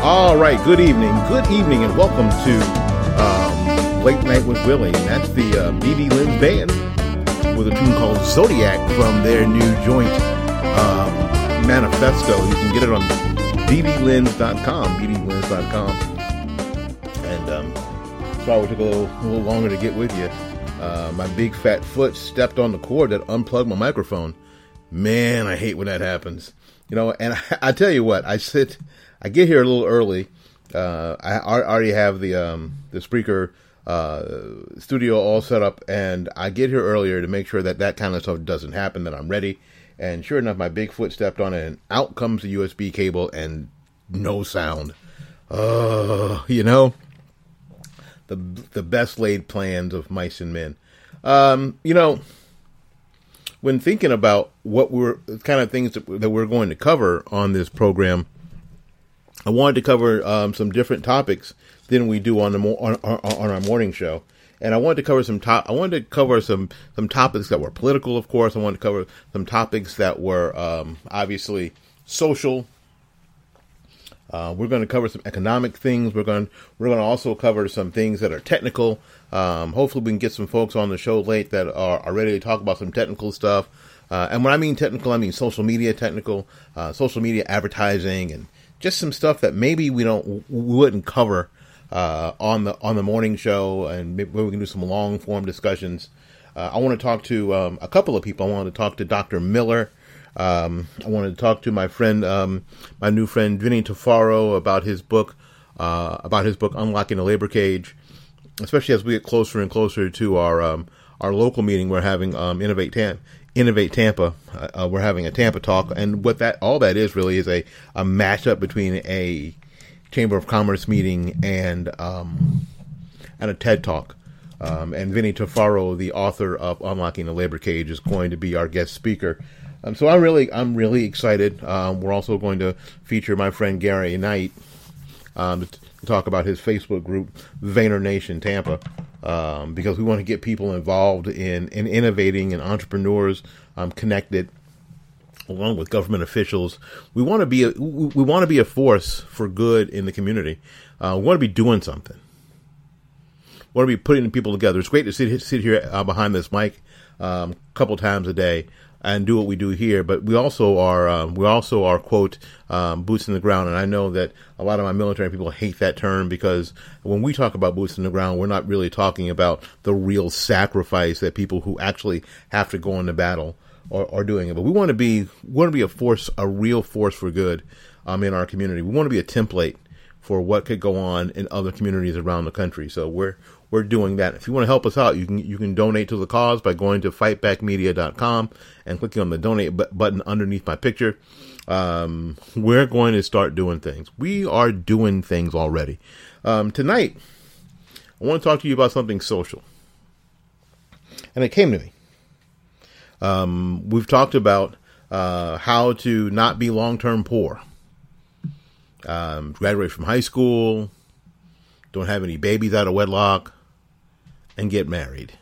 All right, good evening, and welcome to Late Night with Willie. And that's the BB Linn's Band with a tune called Zodiac from their new joint manifesto. You can get it on bblinns.com, And sorry we took a little longer to get with you. My big fat foot stepped on the cord that unplugged my microphone. Man, I hate when that happens. You know, and I tell you what, I get here a little early. I already have the Spreaker studio all set up, and I get here earlier to make sure that kind of stuff doesn't happen, that I'm ready. And sure enough, my big foot stepped on it, and out comes the USB cable, and no sound. You know, the best laid plans of mice and men. You know, when thinking about what kind of things that we're going to cover on this program, I wanted to cover some different topics than we do on our morning show, and I wanted to cover some topics that were political. Of course, I wanted to cover some topics that were obviously social. We're going to cover some economic things. We're going to also cover some things that are technical. Hopefully, we can get some folks on the show late that are ready to talk about some technical stuff. And when I mean technical, I mean social media technical, social media advertising, and just some stuff that maybe we wouldn't cover on the morning show, and maybe we can do some long form discussions. I want to talk to a couple of people. I wanted to talk to Dr. Miller. I wanted to talk to my new friend Vinny Tafaro about his book Unlocking the Labor Cage, especially as we get closer and closer to our local meeting we're having, Innovate Tampa. We're having a Tampa talk, and all that is really is a matchup between a Chamber of Commerce meeting and a TED talk. And Vinny Tafaro, the author of Unlocking the Labor Cage, is going to be our guest speaker. So I'm really excited. We're also going to feature my friend Gary Knight to talk about his Facebook group, Vayner Nation Tampa, because we want to get people involved in innovating and entrepreneurs connected, along with government officials. We want to be a force for good in the community. We want to be doing something. We want to be putting people together. It's great to sit here behind this mic a couple times a day and do what we do here, but we also are quote boots in the ground. And I know that a lot of my military people hate that term, because when we talk about boots in the ground, we're not really talking about the real sacrifice that people who actually have to go into battle are doing it. But we want to be a force, a real force for good in our community. We want to be a template for what could go on in other communities around the country. So we're doing that. If you want to help us out, you can donate to the cause by going to fightbackmedia.com and clicking on the donate button underneath my picture. We're going to start doing things. We are doing things already. Tonight, I want to talk to you about something social. And it came to me. We've talked about how to not be long-term poor. Graduate from high school, don't have any babies out of wedlock, and get married.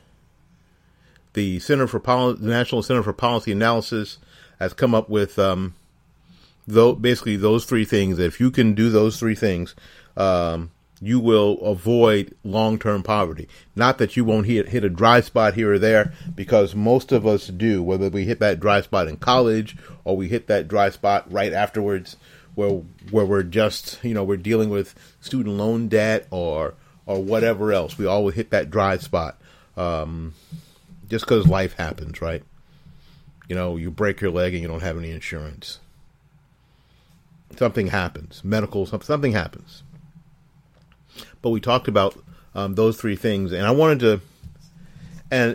The National Center for Policy Analysis has come up with basically those three things. If you can do those three things, you will avoid long-term poverty. Not that you won't hit a dry spot here or there, because most of us do, whether we hit that dry spot in college or we hit that dry spot right afterwards, where we're just, we're dealing with student loan debt or whatever else. We always hit that dry spot, just because life happens, right? You break your leg and you don't have any insurance. Something happens, something happens. But we talked about those three things, and I wanted to, and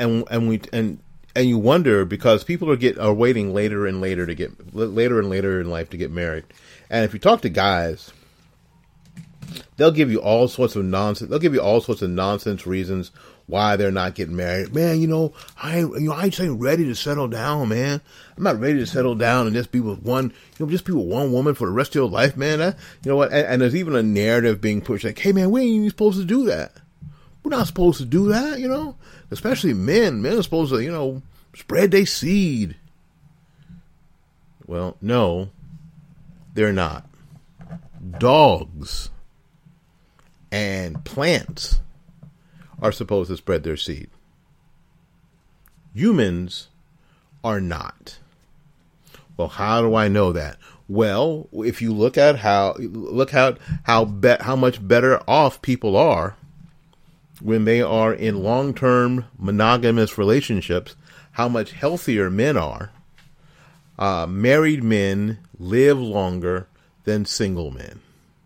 you wonder, because people are waiting later and later in life to get married. And if you talk to guys, they'll give you all sorts of nonsense. They'll give you all sorts of nonsense reasons why they're not getting married. Man, I ain't ready to settle down, man. I'm not ready to settle down and just be with one woman for the rest of your life, man. And there's even a narrative being pushed like, hey, man, we ain't even supposed to do that. We're not supposed to do that, especially men. Men are supposed to, spread their seed. Well, no, they're not. dogs and plants are supposed to spread their seed. Humans are not. Well, how do I know that? Well, if you look at how much better off people are when they are in long-term monogamous relationships, how much healthier men are. Married men live longer than single men.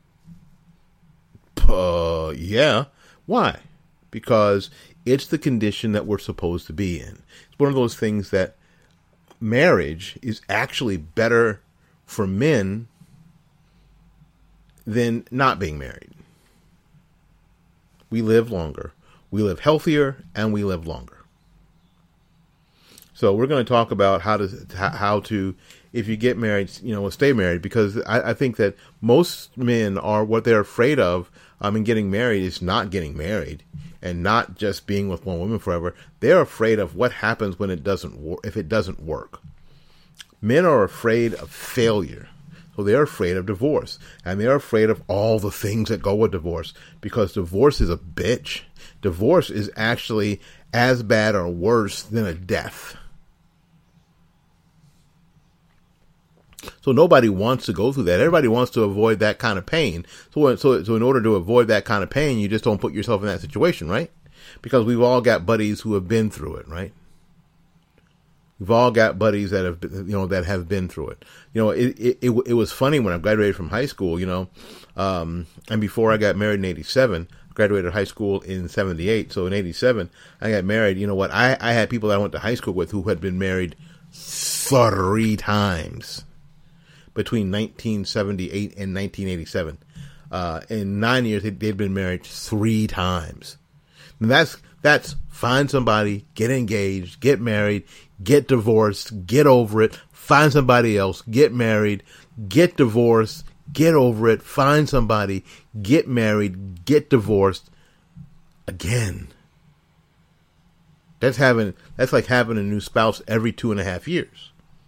Yeah. Why? Because it's the condition that we're supposed to be in. It's one of those things that marriage is actually better for men than not being married. We live longer, we live healthier, and we live longer. So we're going to talk about how to, if you get married, stay married, because I think that most men are, what they're afraid of in getting married is not getting married and not just being with one woman forever. They're afraid of what happens when it doesn't if it doesn't work. Men are afraid of failure. So they're afraid of divorce, and they're afraid of all the things that go with divorce, because divorce is a bitch. Divorce is actually as bad or worse than a death. So nobody wants to go through that. Everybody wants to avoid that kind of pain. So in order to avoid that kind of pain, you just don't put yourself in that situation, right? Because we've all got buddies who have been through it, right? We've all got buddies that have been through it. It was funny when I graduated from high school, and before I got married in 87, I graduated high school in 78. So in 87, I got married. You know what? I had people that I went to high school with who had been married 3 times between 1978 and 1987. In 9 years, they'd been married 3 times. And that's find somebody, get engaged, get married, get divorced, get over it, find somebody else, get married, get divorced, get over it, find somebody, get married, get divorced again. That's like having a new spouse every 2.5 years.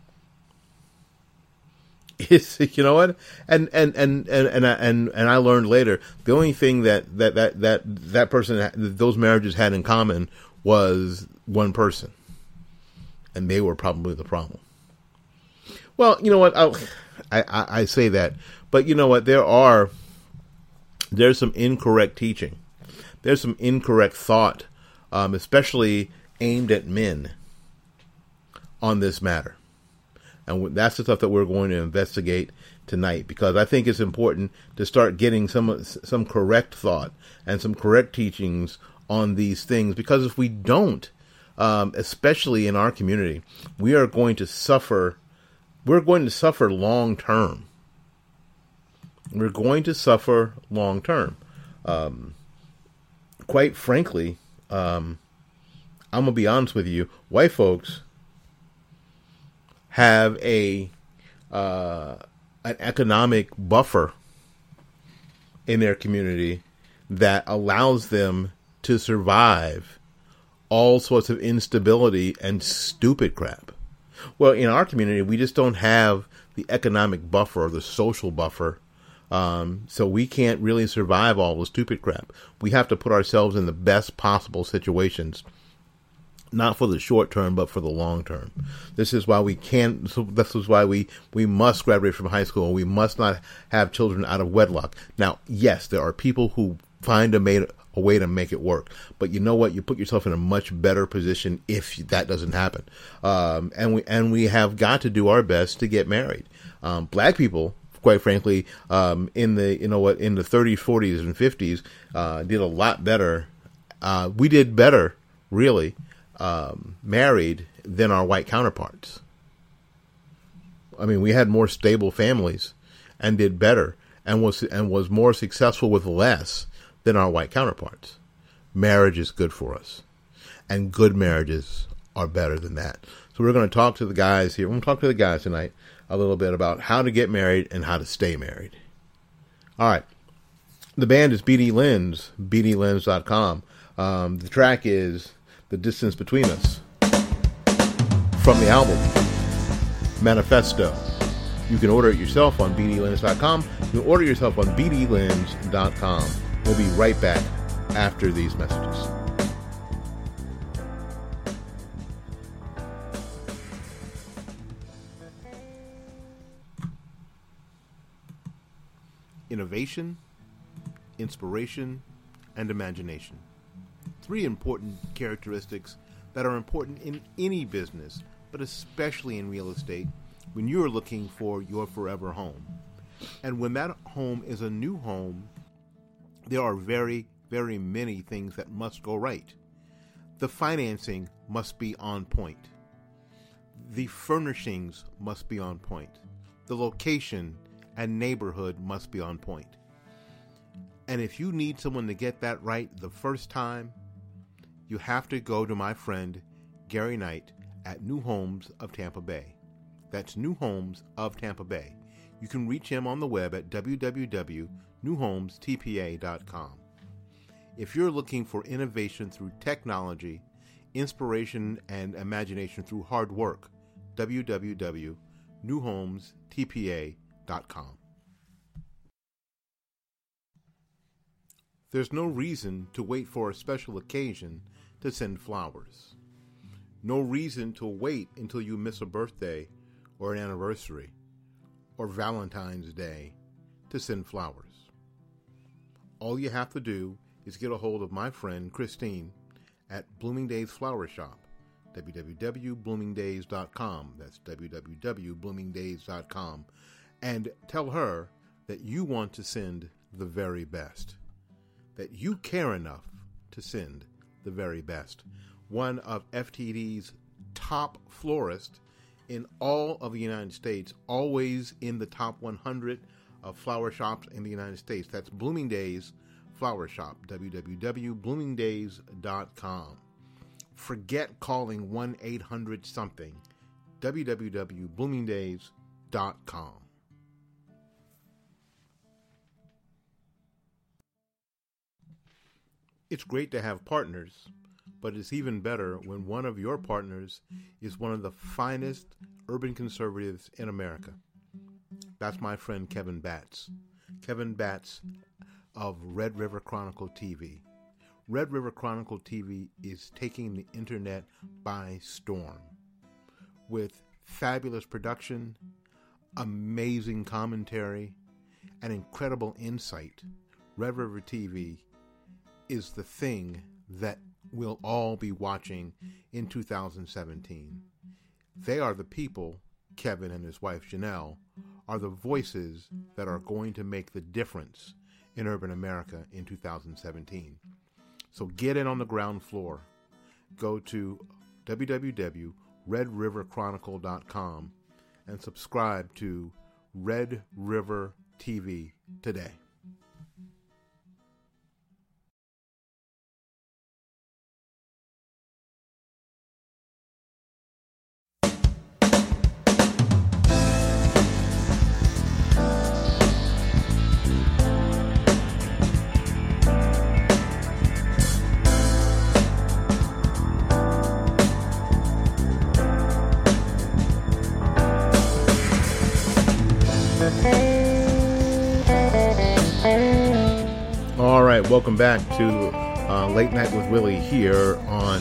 It's, you know what? And I learned later, the only thing that person, those marriages had in common was one person. And they were probably the problem. Well, you know what? I say that, but you know what? There's some incorrect teaching. There's some incorrect thought, especially aimed at men on this matter. And that's the stuff that we're going to investigate tonight, because I think it's important to start getting some correct thought and some correct teachings on these things, because if we don't, especially in our community, we are going to suffer. We're going to suffer long term. We're going to suffer long term. Quite frankly, I'm gonna be honest with you. White folks have an economic buffer in their community that allows them to survive all sorts of instability and stupid crap. Well, in our community, we just don't have the economic buffer or the social buffer, so we can't really survive all the stupid crap. We have to put ourselves in the best possible situations, not for the short term, but for the long term. This is why we can't. So this is why we must graduate from high school. We must not have children out of wedlock. Now, yes, there are people who find a way to make it work, but you know what? You put yourself in a much better position if that doesn't happen. And we have got to do our best to get married. Black people, quite frankly, in the 30s, 40s, and 50s, did a lot better. We did better, really. Married than our white counterparts. I mean, we had more stable families and did better and was more successful with less than our white counterparts. Marriage is good for us, and good marriages are better than that. So we're going to talk to the guys here. We're going to talk to the guys tonight a little bit about how to get married and how to stay married. All right. The band is BD Lenz, bdlenz.com. The track is The Distance Between Us from the album Manifesto. You can order it yourself on bdlens.com. You can order it yourself on bdlens.com. We'll be right back after these messages. Innovation, inspiration, and imagination. 3 important characteristics that are important in any business, but especially in real estate when you're looking for your forever home. And when that home is a new home, there are very, very many things that must go right. The financing must be on point. The furnishings must be on point. The location and neighborhood must be on point. And if you need someone to get that right the first time, you have to go to my friend Gary Knight at New Homes of Tampa Bay. That's New Homes of Tampa Bay. You can reach him on the web at www.newhomestpa.com. If you're looking for innovation through technology, inspiration, and imagination through hard work, www.newhomestpa.com. There's no reason to wait for a special occasion to send flowers. No reason to wait until you miss a birthday or an anniversary or Valentine's Day to send flowers. All you have to do is get a hold of my friend Christine at Bloomingdale's Flower Shop, www.bloomingdays.com. That's www.bloomingdays.com. And tell her that you want to send the very best, that you care enough to send the very best. One of FTD's top florists in all of the United States, always in the top 100 of flower shops in the United States. That's Bloomingdale's Flower Shop, www.bloomingdays.com. Forget calling 1-800-something, www.bloomingdays.com. It's great to have partners, but it's even better when one of your partners is one of the finest urban conservatives in America. That's my friend Kevin Batts. Kevin Batts of Red River Chronicle TV. Red River Chronicle TV is taking the internet by storm. With fabulous production, amazing commentary, and incredible insight, Red River TV is the thing that we'll all be watching in 2017. They are the people, Kevin and his wife Janelle, are the voices that are going to make the difference in urban America in 2017. So get in on the ground floor. Go to www.redriverchronicle.com and subscribe to Red River TV today. All right, welcome back to Late Night with Willie here on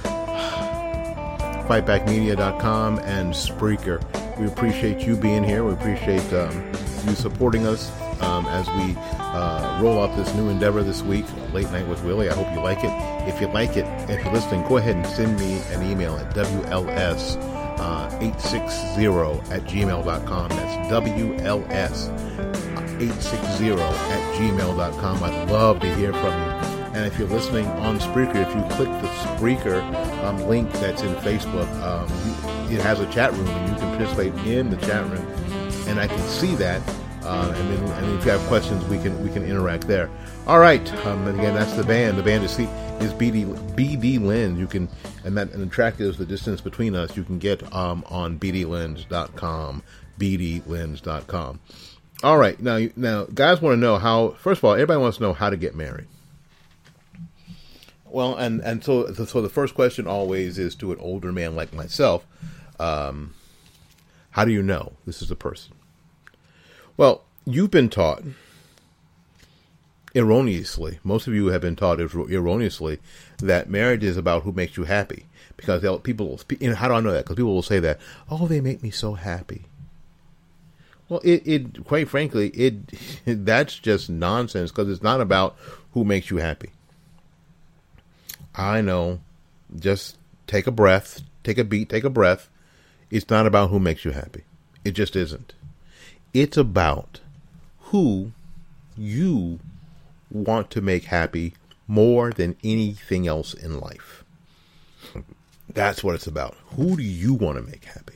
fightbackmedia.com and Spreaker. We appreciate you being here. We appreciate you supporting us as we roll out this new endeavor this week, Late Night with Willie. I hope you like it. If you like it, if you're listening, go ahead and send me an email at WLS860@gmail.com. That's WLS860@gmail.com. I'd love to hear from you. And if you're listening on Spreaker, if you click the Spreaker link that's in Facebook, it has a chat room, and you can participate in the chat room, and I can see that. And if you have questions, we can interact there. All right. And again, that's the band. The band is BD Lens. You can, and the track is The Distance Between Us. You can get on bdlens.com. bdlens.com. All right. Now, guys want to know how. First of all, everybody wants to know how to get married. Well, and so the first question always is to an older man like myself. How do you know this is the person? Well, you've been taught erroneously, most of you have been taught erroneously, that marriage is about who makes you happy. Because people, how do I know that? Because people will say that, oh, they make me so happy. Well, it quite frankly, that's just nonsense, because it's not about who makes you happy. I know, just take a breath, take a beat, take a breath. It's not about who makes you happy. It just isn't. It's about who you want to make happy more than anything else in life. That's what it's about. Who do you want to make happy?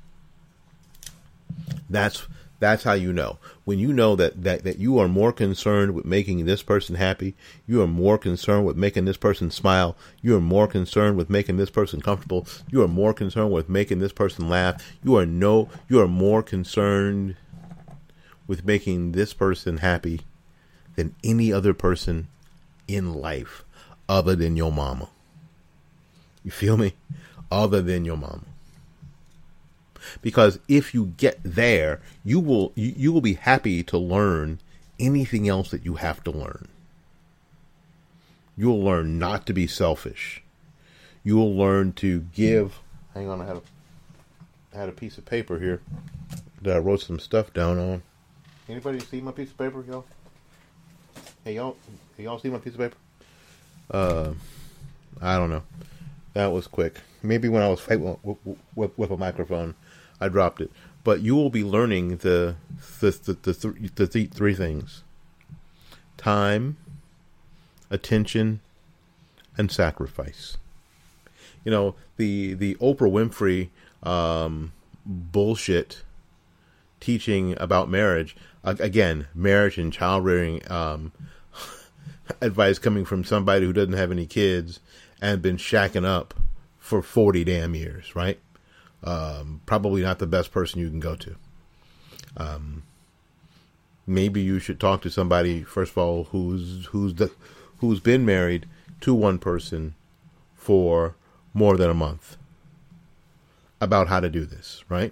That's how you know. When you know that you are more concerned with making this person happy, you are more concerned with making this person smile, you are more concerned with making this person comfortable, you are more concerned with making this person laugh, you are more concerned with making this person happy than any other person in life other than your mama. You feel me? Other than your mama. Because if you get there, you will be happy to learn anything else that you have to learn. You'll learn not to be selfish. You will learn to give. Hang on, I had a piece of paper here that I wrote some stuff down on. Anybody see my piece of paper, y'all? Hey, y'all see my piece of paper? I don't know. That was quick. Maybe when I was fighting with a microphone, I dropped it. But you will be learning the three things: time, attention, and sacrifice. You know, the Oprah Winfrey bullshit teaching about marriage. Again, marriage and child rearing advice coming from somebody who doesn't have any kids and been shacking up for 40 damn years, right? Probably not the best person you can go to. Maybe you should talk to somebody, first of all, who's been married to one person for more than a month about how to do this, right?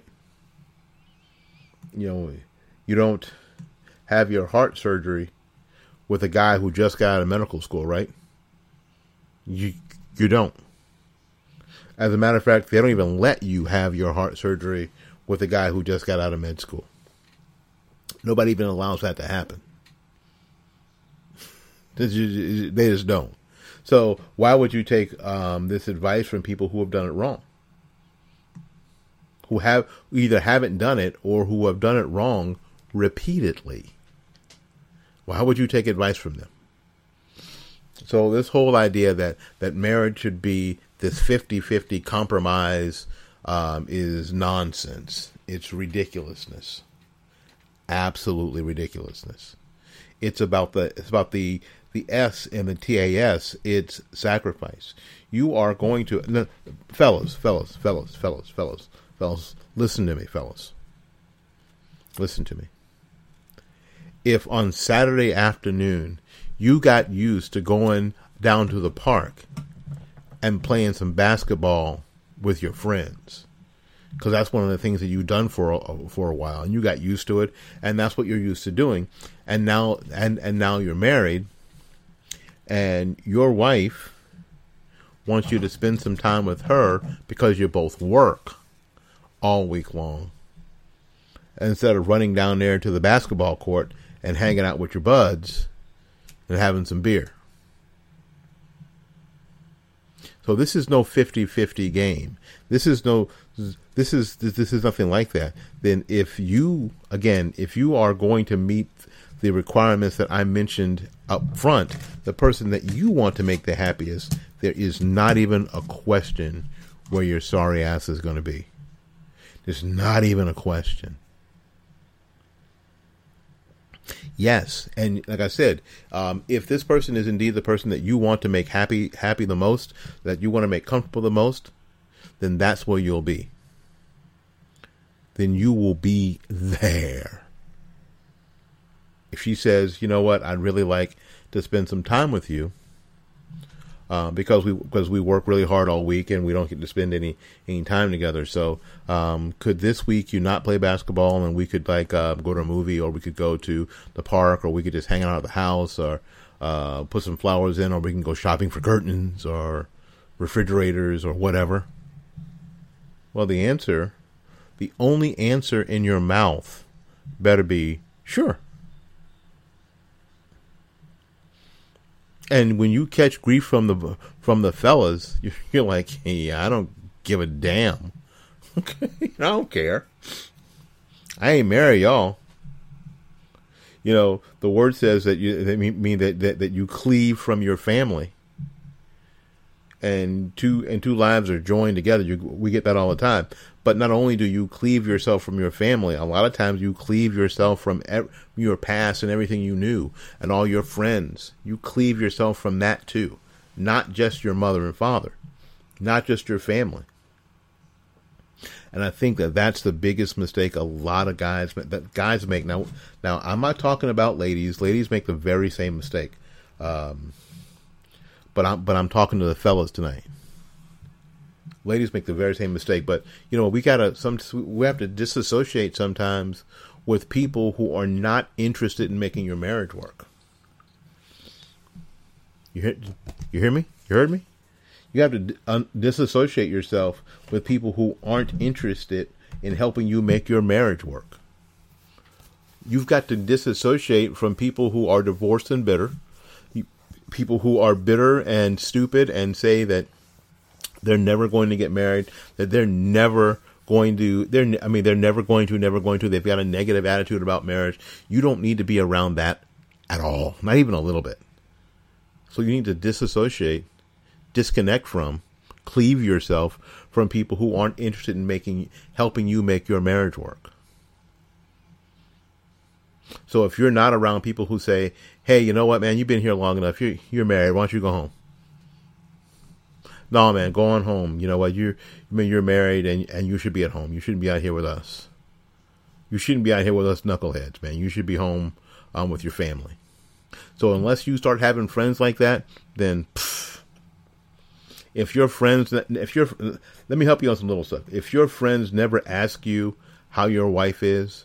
You know, you don't have your heart surgery with a guy who just got out of medical school, right? You don't. As a matter of fact, they don't even let you have your heart surgery with a guy who just got out of med school. Nobody even allows that to happen. They just don't. So why would you take this advice from people who have done it wrong? Who either haven't done it or who have done it wrong repeatedly? Why would you take advice from them? So this whole idea that marriage should be this 50-50 compromise is nonsense. It's ridiculousness. Absolutely ridiculousness. It's about the S and the TAS. It's sacrifice. You are going to, no, fellas, listen to me, fellas. Listen to me. If on Saturday afternoon you got used to going down to the park and playing some basketball with your friends, because that's one of the things that you've done for a while, and you got used to it, and that's what you're used to doing, and now you're married, and your wife wants you to spend some time with her because you both work all week long, instead of running down there to the basketball court and hanging out with your buds and having some beer. So this is no 50-50 game. This is nothing like that. Then if you are going to meet the requirements that I mentioned up front, the person that you want to make the happiest, there is not even a question where your sorry ass is going to be. There's not even a question. Yes, and like I said, if this person is indeed the person that you want to make happy the most, that you want to make comfortable the most, then that's where you'll be. Then you will be there. If she says, you know what, I'd really like to spend some time with you, because we work really hard all week and we don't get to spend any time together. So could this week you not play basketball and we could go to a movie, or we could go to the park, or we could just hang out at the house, or put some flowers in, or we can go shopping for curtains or refrigerators or whatever? Well, the only answer in your mouth better be sure. And when you catch grief from the fellas, you're like, hey, I don't give a damn. Okay, I don't care. I ain't married y'all. The word says that that you cleave from your family, and two lives are joined together. We get that all the time. But not only do you cleave yourself from your family, a lot of times you cleave yourself from your past and everything you knew and all your friends. You cleave yourself from that too. Not just your mother and father. Not just your family. And I think that that's the biggest mistake a lot of guys make. Now I'm not talking about ladies. Ladies make the very same mistake. But I'm talking to the fellas tonight. Ladies make the very same mistake, but we have to disassociate sometimes with people who are not interested in making your marriage work. You hear me? You heard me? You have to disassociate yourself with people who aren't interested in helping you make your marriage work. You've got to disassociate from people who are divorced and bitter, people who are bitter and stupid and say that they're never going to get married, that they're never going to. They're never going to. They've got a negative attitude about marriage. You don't need to be around that at all, not even a little bit. So you need to disassociate, disconnect from, cleave yourself from people who aren't interested in helping you make your marriage work. So if you're not around people who say, "Hey, you know what, man? You've been here long enough. You're married. Why don't you go home?" No, man, go on home. You know what? You're married and you should be at home. You shouldn't be out here with us. You shouldn't be out here with us knuckleheads, man. You should be home with your family. So unless you start having friends like that, then let me help you on some little stuff. If your friends never ask you how your wife is,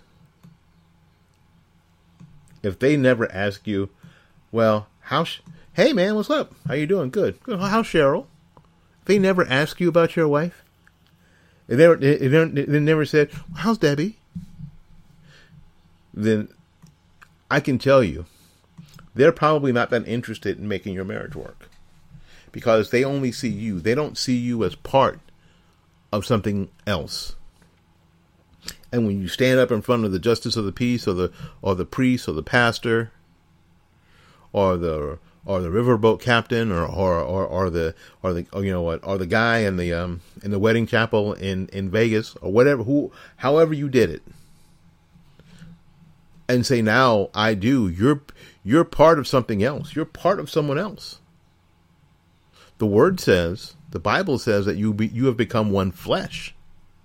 if they never ask you, well, hey man, what's up? How you doing? Good. How's Cheryl? They never ask you about your wife. They never said, how's Debbie? Then I can tell you, they're probably not that interested in making your marriage work. Because they only see you. They don't see you as part of something else. And when you stand up in front of the justice of the peace, or the priest, or the pastor, or the riverboat captain, or the guy in the wedding chapel in Vegas, or whatever, however you did it, and say, now I do, you're part of something else. You're part of someone else. The Bible says that you have become one flesh.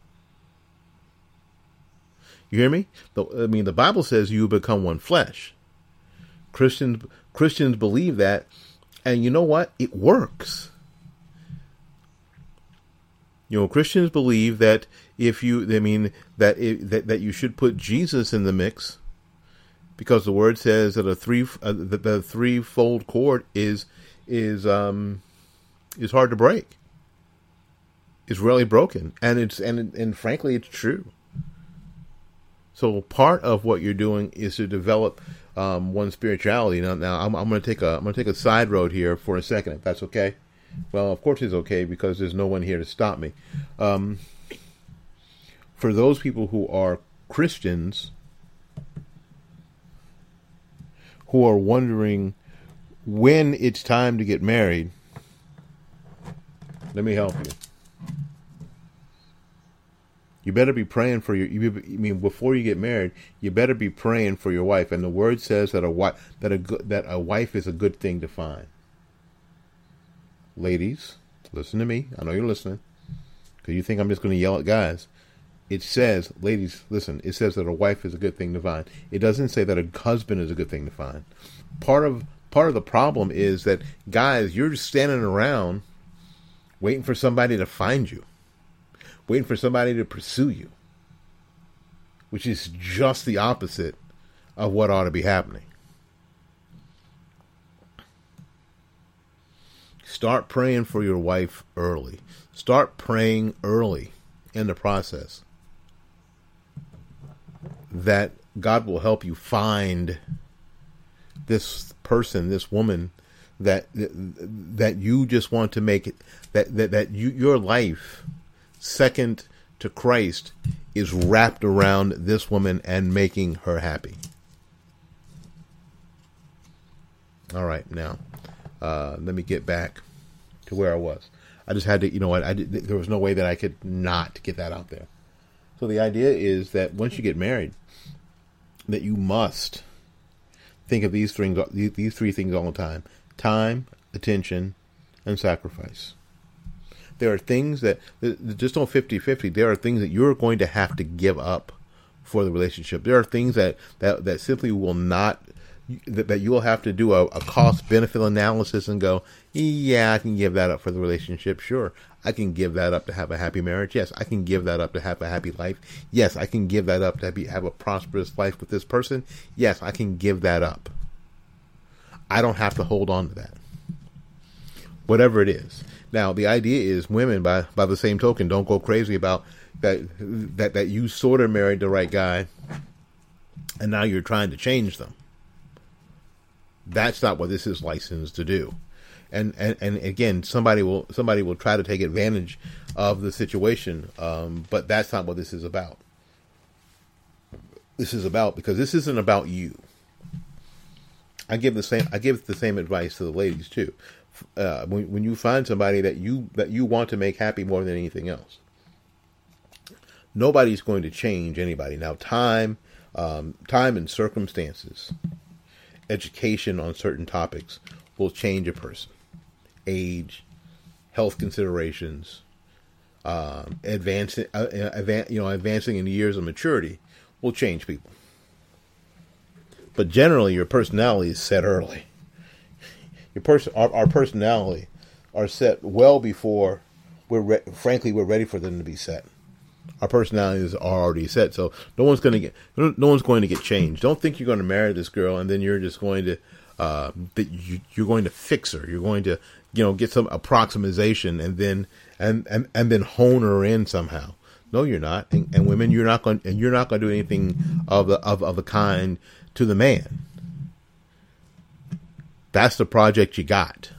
You hear me? The Bible says you become one flesh. Christians believe that, and you know what? It works. Christians believe that that you should put Jesus in the mix, because the word says that the threefold cord is hard to break. It's rarely broken, and frankly, it's true. So part of what you're doing is to develop one's spirituality. Now I'm going to take a side road here for a second, if that's okay. Well, of course it's okay, because there's no one here to stop me. For those people who are Christians, who are wondering when it's time to get married, let me help you. You better be praying for before you get married, you better be praying for your wife. And the word says that a wife is a good thing to find. Ladies, listen to me. I know you're listening, because you think I'm just going to yell at guys. It says, ladies, listen, it says that a wife is a good thing to find. It doesn't say that a husband is a good thing to find. Part of Part of the problem is that, guys, you're just standing around waiting for somebody to find you, waiting for somebody to pursue you, which is just the opposite of what ought to be happening. Start praying for your wife early. Start praying early in the process that God will help you find this person, this woman that you just want to make it, that your life second to Christ is wrapped around this woman and making her happy. All right, now let me get back to where I was. I just had to, there was no way that I could not get that out there. So the idea is that once you get married, that you must think of these three things all the time: time, attention, and sacrifice. There are things that just don't 50-50. There are things that you're going to have to give up for the relationship. There are things that simply will not, that you will have to do a cost-benefit analysis and go, yeah, I can give that up for the relationship. Sure, I can give that up to have a happy marriage. Yes, I can give that up to have a happy life. Yes, I can give that up to have a prosperous life with this person. Yes, I can give that up. I don't have to hold on to that. Whatever it is. Now, the idea is women, by the same token, don't go crazy about that you sort of married the right guy and now you're trying to change them. That's not what this is licensed to do. And again, somebody will try to take advantage of the situation, but that's not what this is about. This is about, because this isn't about you. I give the same advice to the ladies too. When you find somebody that you want to make happy more than anything else, nobody's going to change anybody. Now, time and circumstances, education on certain topics will change a person. Age, health considerations, advancing in the years of maturity will change people. But generally, your personality is set early. Our personality are set well before we're ready for them to be set. Our personalities are already set, so no one's going to get changed. Don't think you're going to marry this girl and then you're just going to you're going to fix her. You're going to get some approximation and then hone her in somehow. No, you're not. And women, you're not going to do anything of the kind to the man. That's the project you got.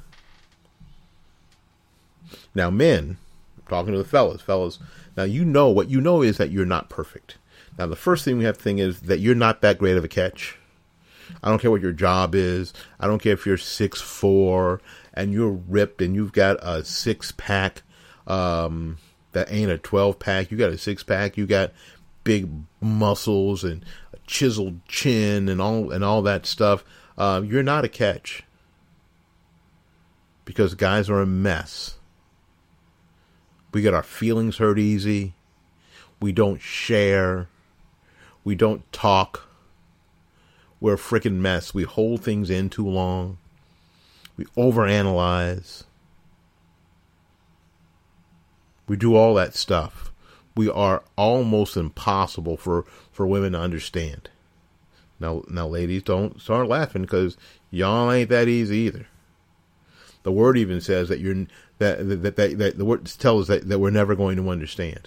Now, men, I'm talking to the fellas. Now, what you know is that you're not perfect. Now, the first thing we have to think is that you're not that great of a catch. I don't care what your job is. I don't care if you're 6'4" and you're ripped and you've got a 6-pack that ain't a 12-pack. You got a 6-pack. You got big muscles and a chiseled chin and all that stuff. You're not a catch, because guys are a mess. We get our feelings hurt easy. We don't share. We don't talk. We're a freaking mess. We hold things in too long. We overanalyze. We do all that stuff. We are almost impossible for women to understand. Now, ladies, don't start laughing, because y'all ain't that easy either. The word even says that that the word tells us that we're never going to understand.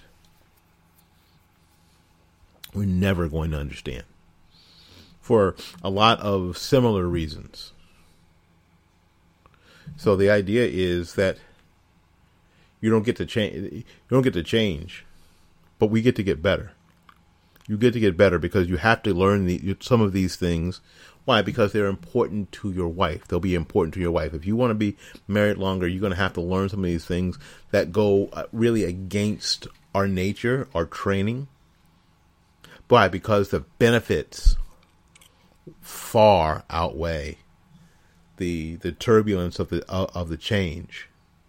We're never going to understand, for a lot of similar reasons. So the idea is that you don't get to change. You don't get to change, but we get to get better. You get to get better because you have to learn some of these things. Why? Because they're important to your wife. They'll be important to your wife. If you want to be married longer, you're going to have to learn some of these things that go really against our nature, our training. Why? Because the benefits far outweigh the turbulence of the change.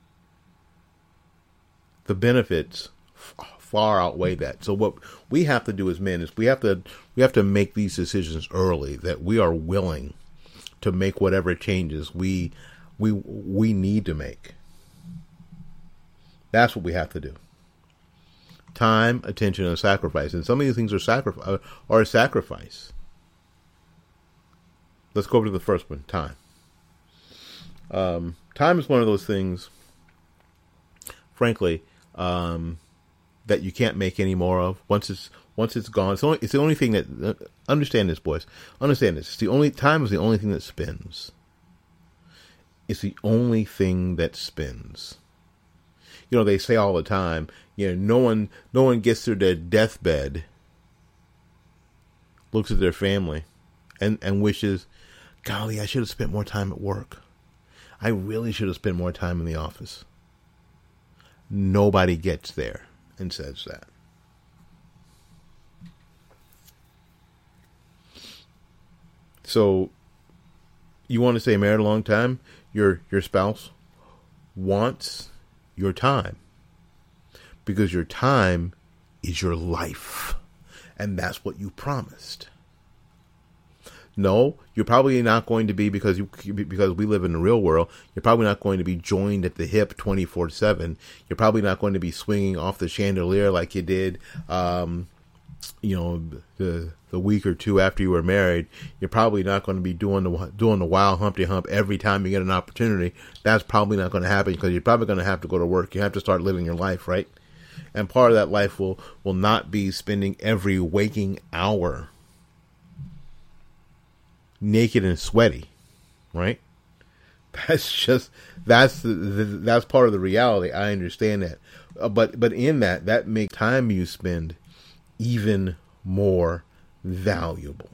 The benefits far outweigh that. So what we have to do as men is we have to make these decisions early, that we are willing to make whatever changes we need to make. That's what we have to do. Time, attention, and sacrifice. And some of these things are a sacrifice. Let's go over to the first one, time. Time is one of those things, frankly, that you can't make any more of. Once it's gone, it's the only thing that. Understand this, boys. Understand this. Time is the only thing that spins. It's the only thing that spins. You know, they say all the time, you know, no one gets to their deathbed, looks at their family, and wishes, golly, I should have spent more time at work. I really should have spent more time in the office. Nobody gets there and says that. So, you want to stay married a long time? Your spouse wants your time, because your time is your life, and that's what you promised. No, you're probably not going to be, because we live in the real world, you're probably not going to be joined at the hip 24/7. You're probably not going to be swinging off the chandelier like you did, the week or two after you were married. You're probably not going to be doing the wild Humpty Hump every time you get an opportunity. That's probably not going to happen, because you're probably going to have to go to work. You have to start living your life, right? And part of that life will not be spending every waking hour naked and sweaty, right? That's part of the reality. I understand that, but in that makes time you spend even more valuable.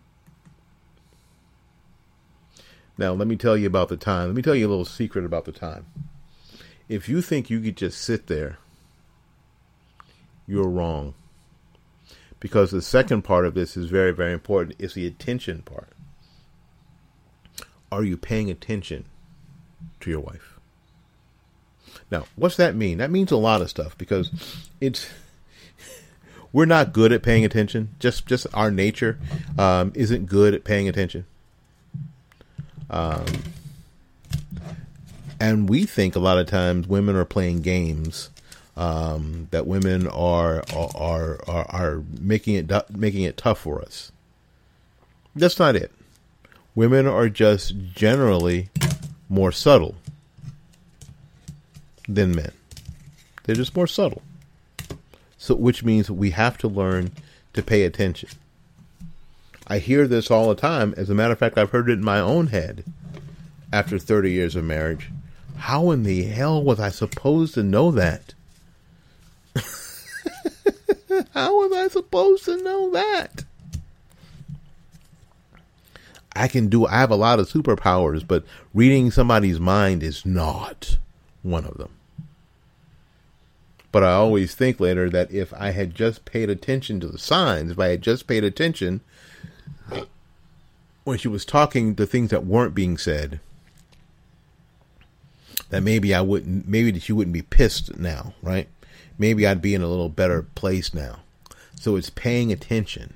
Now, let me tell you about the time. Let me tell you a little secret about the time. If you think you could just sit there, you're wrong. Because the second part of this is very, very important. It's the attention part. Are you paying attention to your wife? Now, what's that mean? That means a lot of stuff, because we're not good at paying attention. Just our nature isn't good at paying attention. And we think a lot of times women are playing games, that women are making it tough for us. That's not it. Women are just generally more subtle than men. They're just more subtle. So, which means we have to learn to pay attention. I hear this all the time. As a matter of fact, I've heard it in my own head after 30 years of marriage. How in the hell was I supposed to know that? How was I supposed to know that? I have a lot of superpowers, but reading somebody's mind is not one of them. But I always think later that if I had just paid attention to the signs, if I had just paid attention when she was talking, the things that weren't being said, that maybe she wouldn't be pissed now, right? Maybe I'd be in a little better place now. So it's paying attention.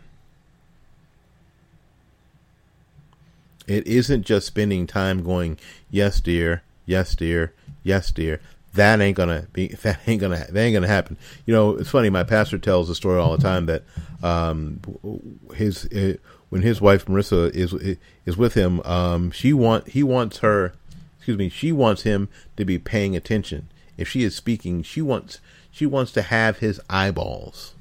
It isn't just spending time going, yes, dear, yes, dear, yes, dear. That ain't gonna happen. You know, it's funny. My pastor tells the story all the time that when his wife Marissa is with him, she wants him to be paying attention. If she is speaking, she wants to have his eyeballs.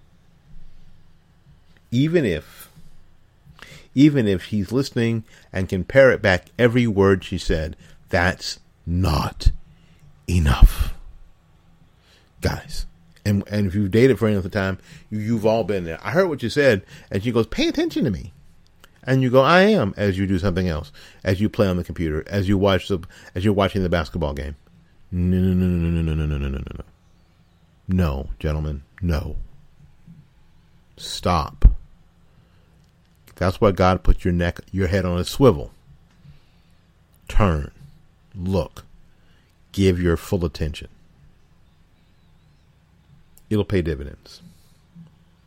Even if he's listening and can parrot back every word she said, that's not enough, guys. And if you've dated for any other time, you've all been there. I heard what you said, and she goes, "Pay attention to me," and you go, "I am." As you do something else, as you play on the computer, as you're watching the basketball game. No, no, gentlemen, no. Stop. That's why God put your head on a swivel. Turn, look, give your full attention. It'll pay dividends.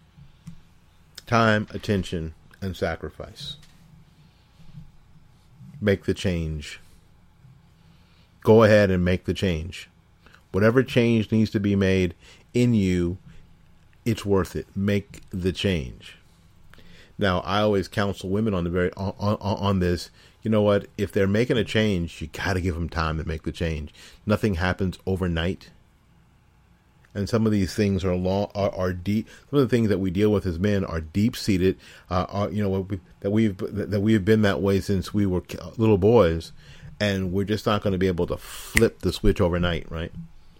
Time, attention, and sacrifice. make the change. Go ahead and make the change. Whatever change needs to be made in you, it's worth it. Make the change. Now, I always counsel women on this. You know what? If they're making a change, you got to give them time to make the change. Nothing happens overnight. And some of these things are deep. Some of the things that we deal with as men are deep seated. That we've been that way since we were little boys, and we're just not going to be able to flip the switch overnight, right?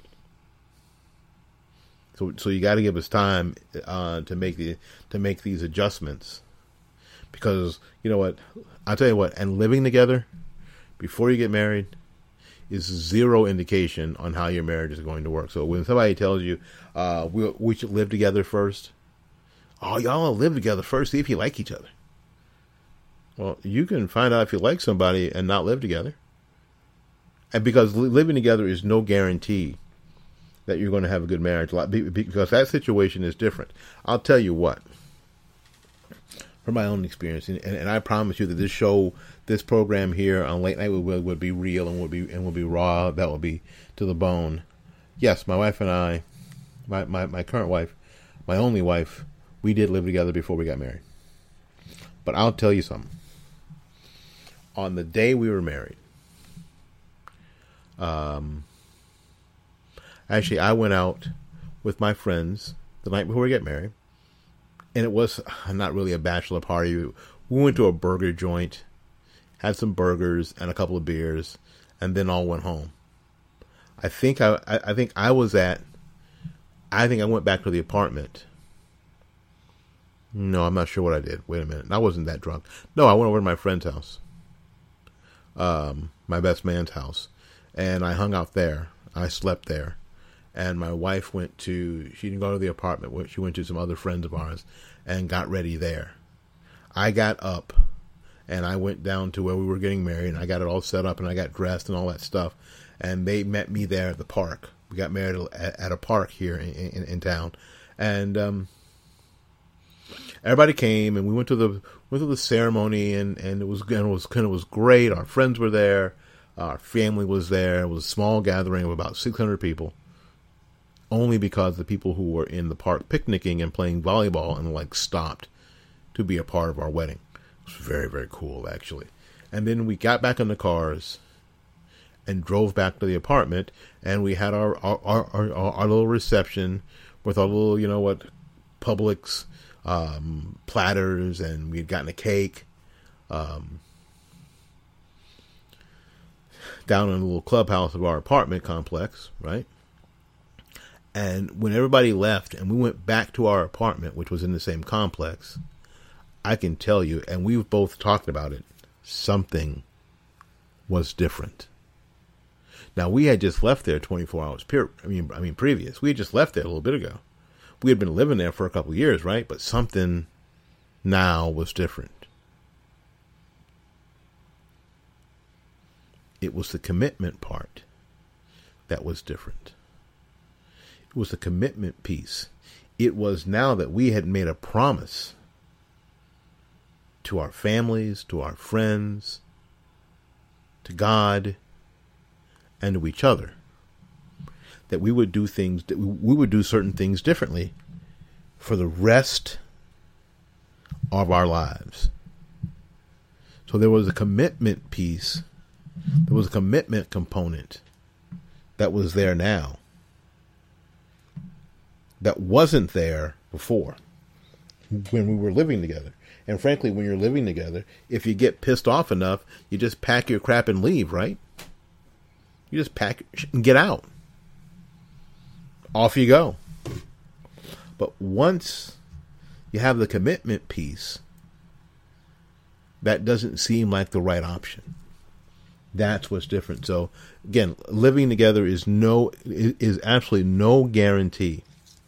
So you got to give us time to make these adjustments, because you know what, I'll tell you what. And living together before you get married is zero indication on how your marriage is going to work. So when somebody tells you we should live together first, y'all live together first, see if you like each other. Well, you can find out if you like somebody and not live together, and because living together is no guarantee that you're going to have a good marriage, because that situation is different. I'll tell you what, from my own experience, and I promise you that this program here on Late Night would be real and would be raw. That would be to the bone. Yes, my wife and I, my current wife, my only wife, we did live together before we got married. But I'll tell you something. On the day we were married, actually, I went out with my friends the night before we got married, and it was not really a bachelor party. We went to a burger joint, had some burgers and a couple of beers, and then all went home. I think I went back to the apartment. No, I'm not sure what I did. Wait a minute. I wasn't that drunk. No, I went over to my friend's house, my best man's house, and I hung out there. I slept there. And my wife she didn't go to the apartment. She went to some other friends of ours and got ready there. I got up and I went down to where we were getting married, and I got it all set up and I got dressed and all that stuff. And they met me there at the park. We got married at a park here in town. And everybody came, and we went to the ceremony, and it was great. Our friends were there. Our family was there. It was a small gathering of about 600 people. Only because the people who were in the park picnicking and playing volleyball and stopped to be a part of our wedding. It was very, very cool, actually. And then we got back in the cars and drove back to the apartment, and we had our little reception with our little, Publix platters, and we had gotten a cake down in the little clubhouse of our apartment complex, right? And when everybody left and we went back to our apartment, which was in the same complex, I can tell you, and we've both talked about it, something was different. Now, we had just left there 24 hours previous. We had just left there a little bit ago. We had been living there for a couple of years, right? But something now was different. It was the commitment part that was different. It was the commitment piece. It was now that we had made a promise to our families, to our friends, to God, and to each other, that we would do things, that we would do certain things differently for the rest of our lives. So there was a commitment piece. There was a commitment component that was there now, that wasn't there before when we were living together. And frankly, when you're living together, if you get pissed off enough, you just pack your crap and leave, right? You just pack and get out. Off you go. But once you have the commitment piece, that doesn't seem like the right option. That's what's different. So again, living together is absolutely no guarantee.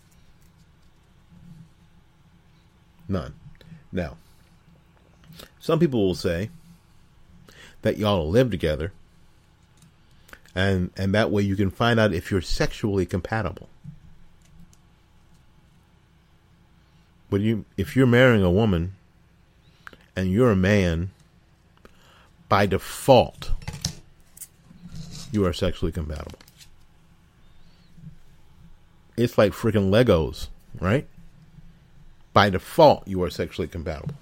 None. Now, some people will say that y'all live together, and that way you can find out if you're sexually compatible. But if you're marrying a woman and you're a man, by default, you are sexually compatible. It's like freaking Legos, right? By default, you are sexually compatible.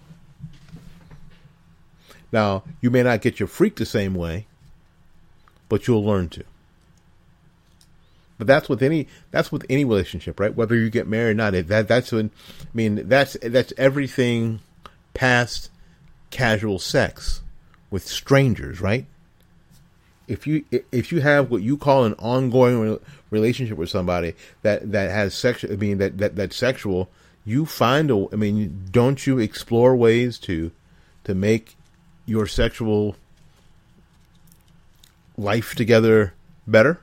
Now, you may not get your freak the same way, but you'll learn to. But that's with any relationship, right? Whether you get married or not, that's everything past casual sex with strangers, right? If you have what you call an ongoing relationship with somebody that has sexual, that's sexual, you find don't you explore ways to make your sexual life together better?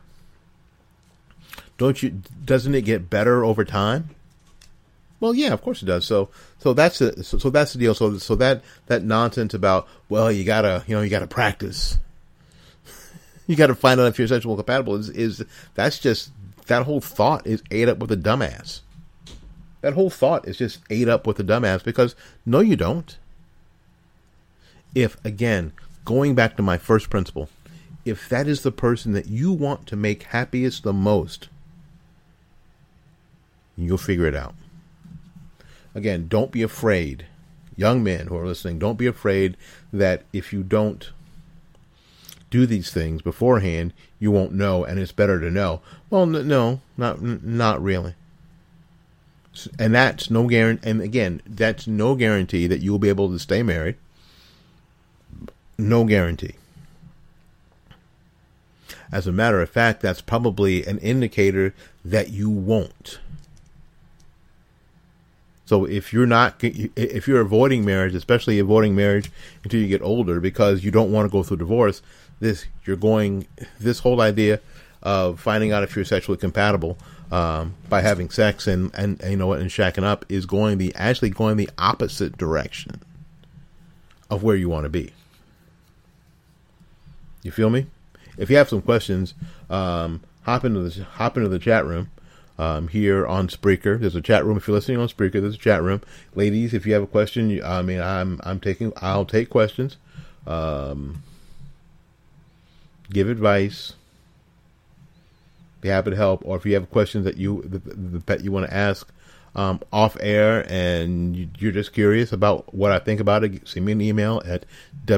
Doesn't it get better over time? Well, yeah, of course it does. So that's the deal. So that nonsense about, well, you gotta practice. You gotta find out if you're sexually compatible is that whole thought is ate up with a dumbass. That whole thought is just ate up with a dumbass, because no, you don't. If, again, going back to my first principle, if that is the person that you want to make happiest the most, you'll figure it out. Again, don't be afraid. Young men who are listening, don't be afraid that if you don't do these things beforehand, you won't know, and it's better to know. Well, no, not really. And that's no guarantee. And again, that's no guarantee that you'll be able to stay married. No guarantee. As a matter of fact, that's probably an indicator that you won't. So if you're avoiding marriage, especially avoiding marriage until you get older because you don't want to go through divorce, this whole idea of finding out if you're sexually compatible by having sex and shacking up is actually going the opposite direction of where you want to be. You feel me? If you have some questions, hop into the chat room. Here on Spreaker, there's a chat room. If you're listening on Spreaker, there's a chat room. Ladies, if you have a question, I'll take questions. Give advice. Be happy to help. Or if you have questions that you want to ask off air and you're just curious about what I think about it, send me an email at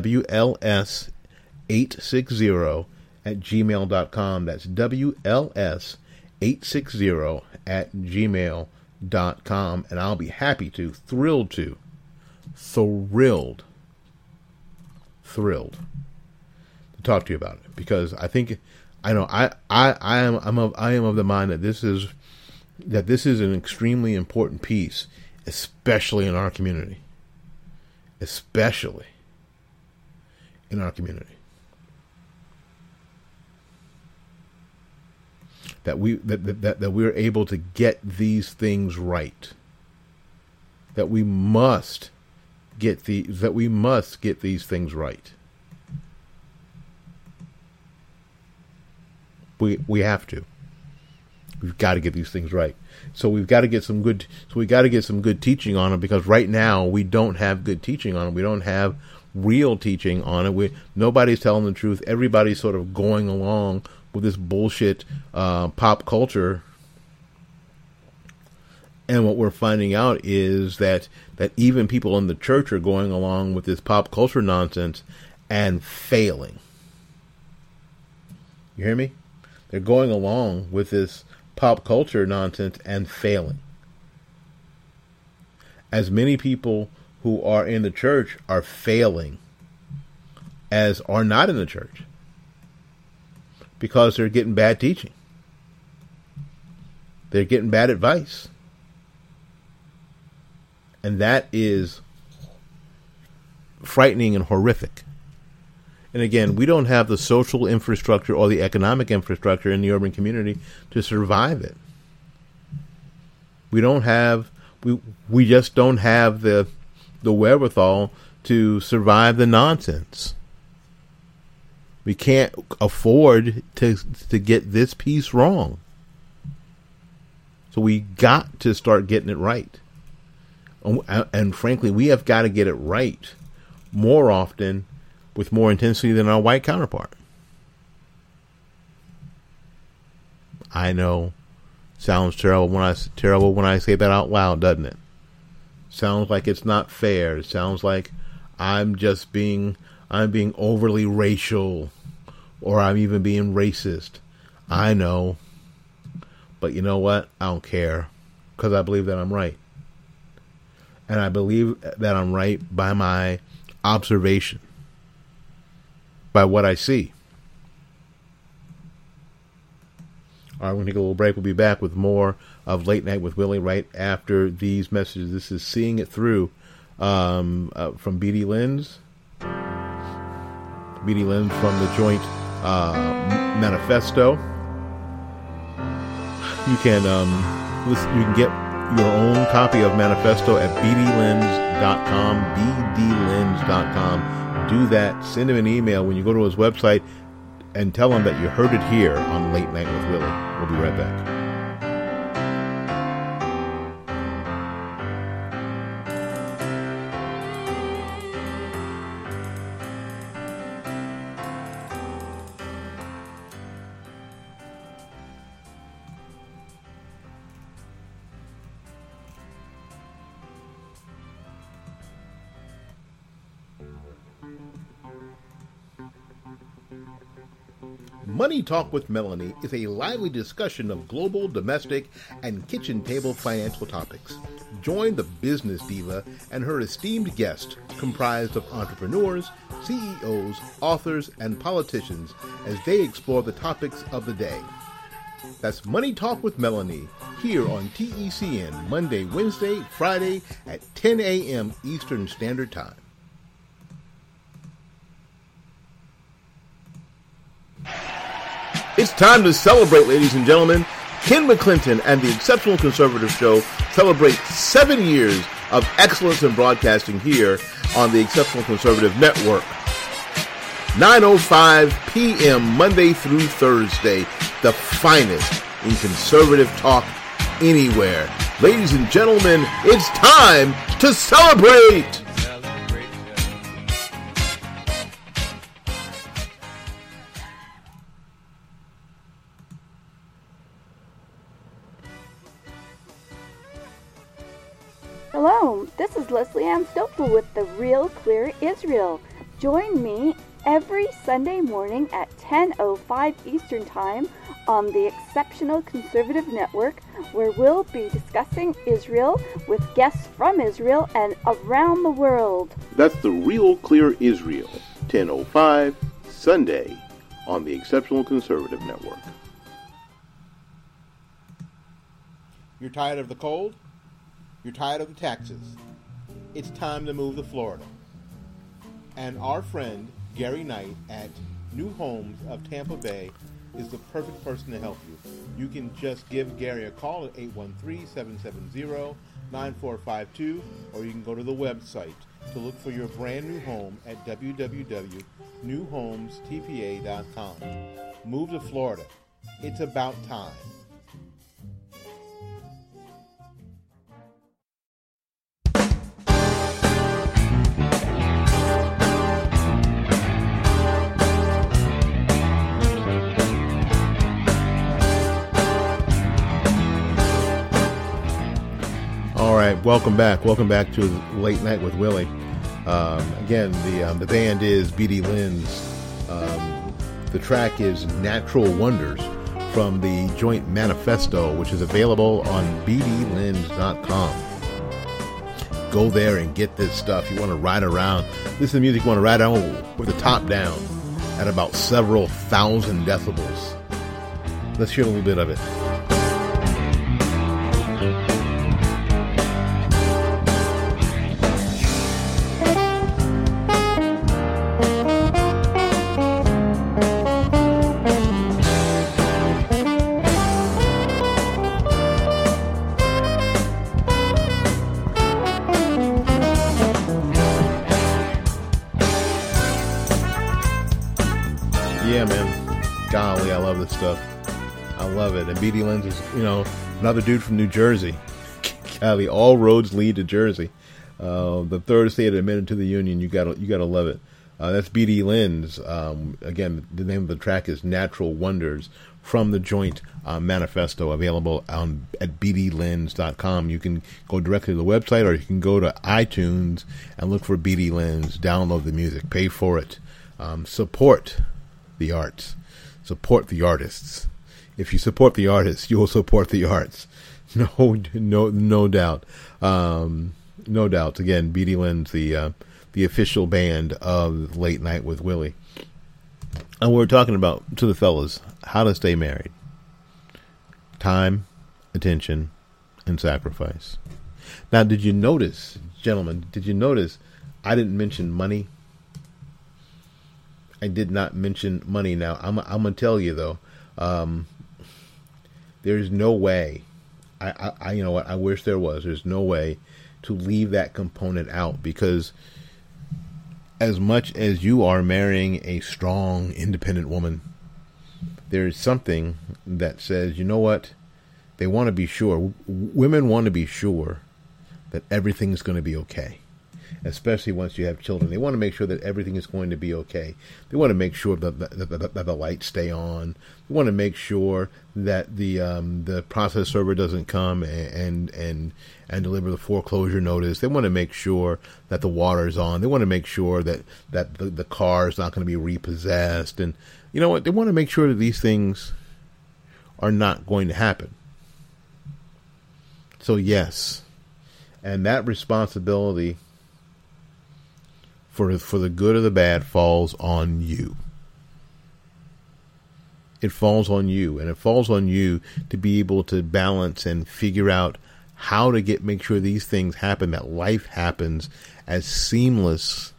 WLS860@gmail.com. That's WLS860@gmail.com, and I'll be happy to, thrilled to talk to you about it, because I am of the mind that this is an extremely important piece, especially in our community. That we're able to get these things right. That we must get these things right. We have to. We've got to get these things right. So we've got to get some good. So we got to get some good teaching on it, because right now we don't have good teaching on it. We don't have real teaching on it. Nobody's telling the truth. Everybody's sort of going along with this bullshit pop culture. And what we're finding out is that even people in the church are going along with this pop culture nonsense and failing. You hear me? They're going along with this pop culture nonsense and failing. As many people who are in the church are failing as are not in the church, because they're getting bad teaching. They're getting bad advice. And that is frightening and horrific. And again, we don't have the social infrastructure or the economic infrastructure in the urban community to survive it. We just don't have the wherewithal to survive the nonsense. We can't afford to get this piece wrong. So we got to start getting it right. And frankly, we have got to get it right more often with more intensity than our white counterpart. I know, sounds terrible when I say that out loud, doesn't it? Sounds like it's not fair. It sounds like I'm being overly racial, or I'm even being racist. I know, but you know what? I don't care, because I believe that I'm right. And I believe that I'm right by my observation, by what I see. All right, we're going to take a little break. We'll be back with more of Late Night with Willie right after these messages. This is Seeing It Through from B.D. Lens. B.D. Lens from the Joint Manifesto. You can get your own copy of Manifesto at bdlens.com, bdlens.com. Do that. Send him an email when you go to his website and tell him that you heard it here on Late Night with Willie. We'll be right back. Money Talk with Melanie is a lively discussion of global, domestic, and kitchen table financial topics. Join the business diva and her esteemed guest, comprised of entrepreneurs, CEOs, authors, and politicians, as they explore the topics of the day. That's Money Talk with Melanie, here on TECN, Monday, Wednesday, Friday at 10 a.m. Eastern Standard Time. It's time to celebrate, ladies and gentlemen. Ken McClinton and the Exceptional Conservative Show celebrate 7 years of excellence in broadcasting here on the Exceptional Conservative Network. 9:05 p.m. Monday through Thursday, the finest in conservative talk anywhere. Ladies and gentlemen, it's time to celebrate! Hello, this is Leslie Ann Stoffel with The Real Clear Israel. Join me every Sunday morning at 10:05 Eastern Time on the Exceptional Conservative Network, where we'll be discussing Israel with guests from Israel and around the world. That's The Real Clear Israel, 10:05 Sunday on the Exceptional Conservative Network. You're tired of the cold? You're tired of the taxes? It's time to move to Florida. And our friend Gary Knight at New Homes of Tampa Bay is the perfect person to help you. You can just give Gary a call at 813-770-9452, or you can go to the website to look for your brand new home at www.newhomestpa.com. Move to Florida. It's about time. All right, welcome back. Welcome back to Late Night with Willie. Again, the band is B.D. Lens. The track is Natural Wonders from the Joint Manifesto, which is available on bdlens.com. Go there and get this stuff. You want to ride around. Listen to music you want to ride around with the top down at about several thousand decibels. Let's hear a little bit of it. Yeah, man. Golly, I love this stuff. I love it. And B.D. Lens is, another dude from New Jersey. Golly, all roads lead to Jersey. The third state admitted to the Union. You gotta love it. That's BD Lynn's. Again, the name of the track is Natural Wonders from the joint manifesto, available at bdlyns.com. You can go directly to the website, or you can go to iTunes and look for BD Lyns, download the music, pay for it. Support the arts. Support the artists. If you support the artists, you will support the arts. No doubt. No doubt. Again, BD Lyns, the official band of Late Night with Willie. And we're talking about, to the fellas, how to stay married. Time, attention, and sacrifice. Now, did you notice, gentlemen, I didn't mention money? I did not mention money. Now, I'm going to tell you, though, there's no way, you know what, I wish there was. There's no way to leave that component out, because as much as you are marrying a strong, independent woman, there's something that says, you know what, they want to be sure. Women want to be sure that everything's going to be okay, especially once you have children. They want to make sure that everything is going to be okay. They want to make sure that the lights stay on. They want to make sure that the process server doesn't come and deliver the foreclosure notice. They want to make sure that the water's on. They want to make sure that the car is not going to be repossessed. And you know what? They want to make sure that these things are not going to happen. So yes, and that responsibility for the good or the bad falls on you. It falls on you, and it falls on you to be able to balance and figure out how to make sure these things happen, that life happens as seamlessly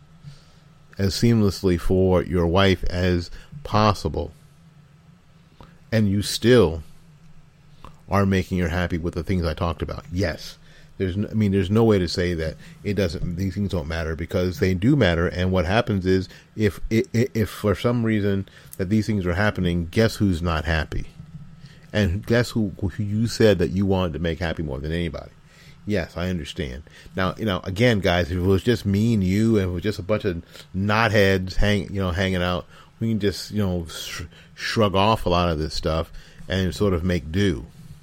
for your wife as possible, and you still are making her happy with the things I talked about. Yes. There's no way to say that these things don't matter, because they do matter. And what happens is, if for some reason that these things are happening, guess who's not happy? And guess who you said that you wanted to make happy more than anybody? Yes, I understand. Now, again, guys, if it was just me and you, and it was just a bunch of knotheads hanging out, we can just, shrug off a lot of this stuff and sort of make do.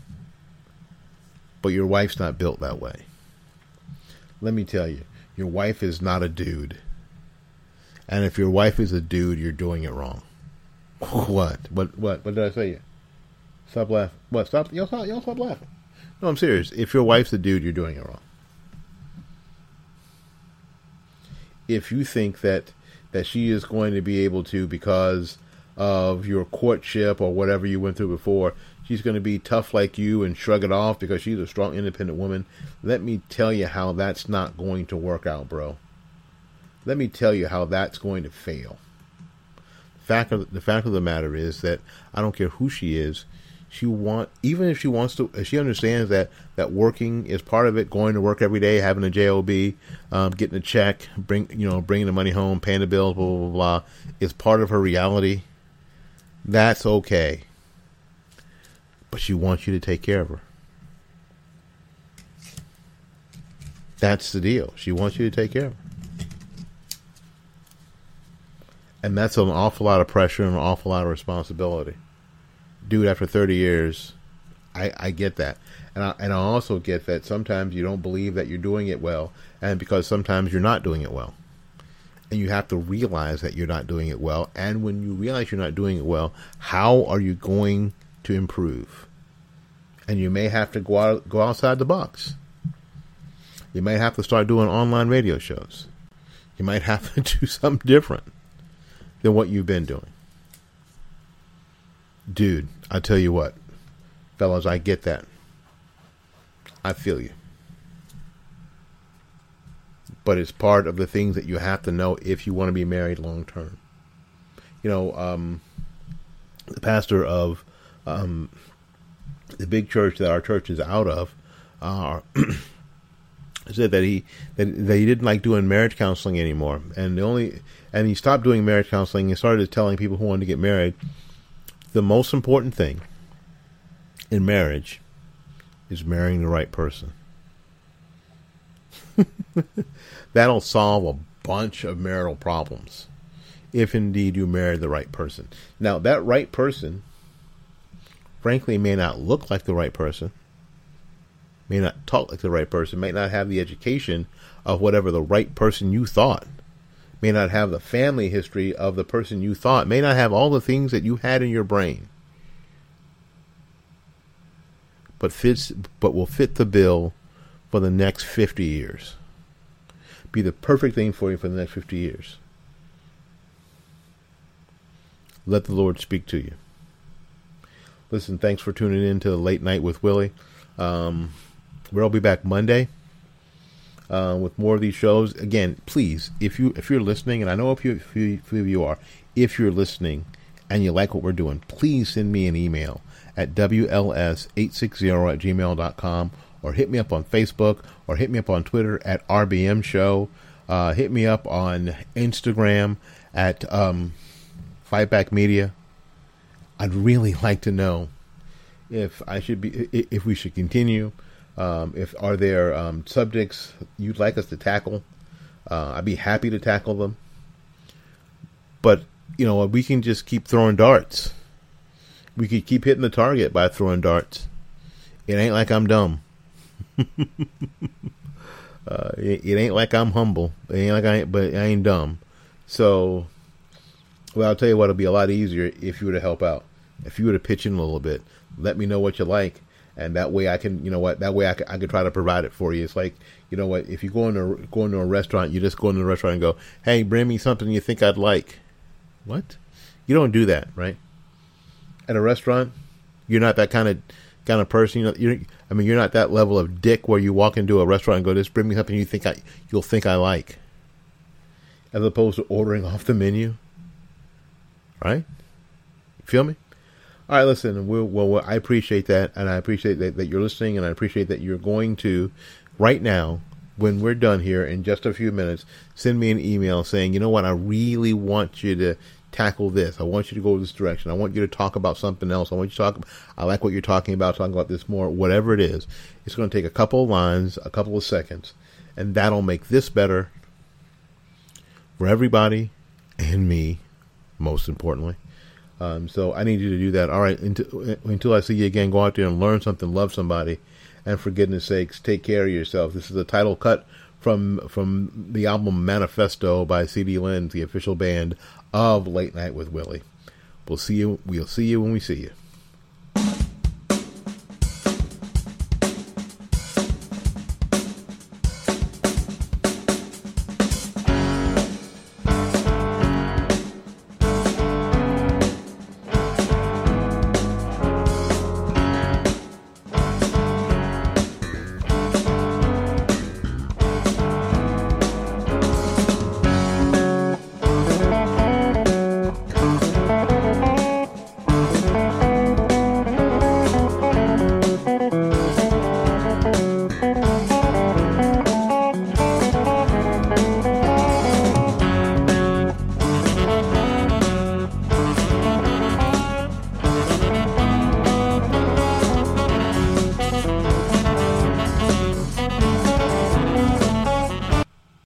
But your wife's not built that way. Let me tell you, your wife is not a dude. And if your wife is a dude, you're doing it wrong. What did I say? Stop laughing. What? Stop. Y'all stop laughing. No, I'm serious. If your wife's a dude, you're doing it wrong. If you think that she is going to be able to, because of your courtship or whatever you went through before, she's going to be tough like you and shrug it off because she's a strong, independent woman, let me tell you how that's not going to work out, bro. Let me tell you how that's going to fail. The fact of the matter is that I don't care who she is, even if she wants to, if she understands that working is part of it, going to work every day, having a job, getting a check, bringing the money home, paying the bills, blah blah blah blah, is part of her reality. That's okay. But she wants you to take care of her. That's the deal. She wants you to take care of her. And that's an awful lot of pressure and an awful lot of responsibility. Dude, after 30 years, I get that. And I also get that sometimes you don't believe that you're doing it well, and because sometimes you're not doing it well. And you have to realize that you're not doing it well. And when you realize you're not doing it well, how are you going to improve? And you may have to go outside the box. You might have to start doing online radio shows. You might have to do something different than what you've been doing. Dude, I tell you what, fellas, I get that. I feel you. But it's part of the things that you have to know if you want to be married long term. The pastor of the big church that our church is out of said that he didn't like doing marriage counseling anymore, and he stopped doing marriage counseling and started telling people who wanted to get married, the most important thing in marriage is marrying the right person. That'll solve a bunch of marital problems. if indeed you marry the right person. Now, that right person, frankly, may not look like the right person, may not talk like the right person, may not have the education of whatever the right person you thought, may not have the family history of the person you thought, may not have all the things that you had in your brain, but will fit the bill for the next 50 years. Be the perfect thing for you for the next 50 years. Let the Lord speak to you. Listen, thanks for tuning in to Late Night with Willie. We'll be back Monday with more of these shows. Again, please, if you're listening, and I know a few of you are, if you're listening and you like what we're doing, please send me an email at WLS860@gmail.com, or hit me up on Facebook, or hit me up on Twitter at RBM Show. Hit me up on Instagram at Fightback Media. I'd really like to know if we should continue. If are there subjects you'd like us to tackle? I'd be happy to tackle them. But we can just keep throwing darts. We could keep hitting the target by throwing darts. It ain't like I'm dumb. It ain't like I'm humble. It ain't like but I ain't dumb. So, well, I'll tell you what, it'll be a lot easier if you were to help out. If you were to pitch in a little bit, let me know what you like, and that way I can, that way I can try to provide it for you. It's like, if you go into a restaurant, you just go into the restaurant and go, hey, bring me something you think I'd like. What? You don't do that, right? At a restaurant, you're not that kind of person. You're not that level of dick where you walk into a restaurant and go, just bring me something you'll think I like, as opposed to ordering off the menu. Right? You feel me? All right, listen. Well, I appreciate that, and I appreciate that you're listening, and I appreciate that you're going to, right now, when we're done here in just a few minutes, send me an email saying, you know what, I really want you to tackle this. I want you to go this direction. I want you to talk about something else. I want you to talk. I like what you're talking about this more. Whatever it is, it's going to take a couple of lines, a couple of seconds, and that'll make this better for everybody and me, most importantly. So I need you to do that. All right. Until I see you again, go out there and learn something, love somebody, and for goodness sakes, take care of yourself. This is a title cut from the album Manifesto by C.D. Lynn, the official band of Late Night with Willie. We'll see you when we see you.